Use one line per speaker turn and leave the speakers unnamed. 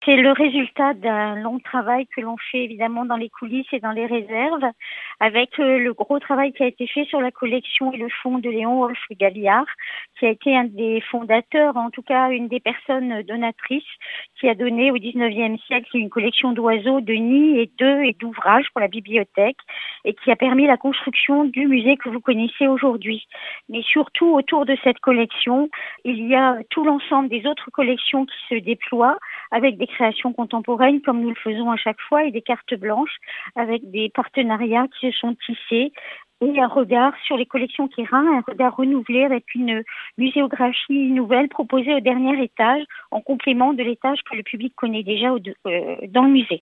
C'est le résultat d'un long travail que l'on fait évidemment dans les coulisses et dans les réserves, avec le gros travail qui a été fait sur la collection et le fonds de Léon Wolff-Galliard, qui a été un des fondateurs, en tout cas une des personnes donatrices, qui a donné au XIXe siècle une collection d'oiseaux, de nids et d'œufs et d'ouvrages pour la bibliothèque, et qui a permis la construction du musée que vous connaissez aujourd'hui. Mais surtout, autour de cette collection, il y a tout l'ensemble des autres collections qui se déploient, avec des créations contemporaines comme nous le faisons à chaque fois et des cartes blanches avec des partenariats qui se sont tissés et un regard sur les collections Guérin, un regard renouvelé avec une muséographie nouvelle proposée au dernier étage en complément de l'étage que le public connaît déjà dans le musée.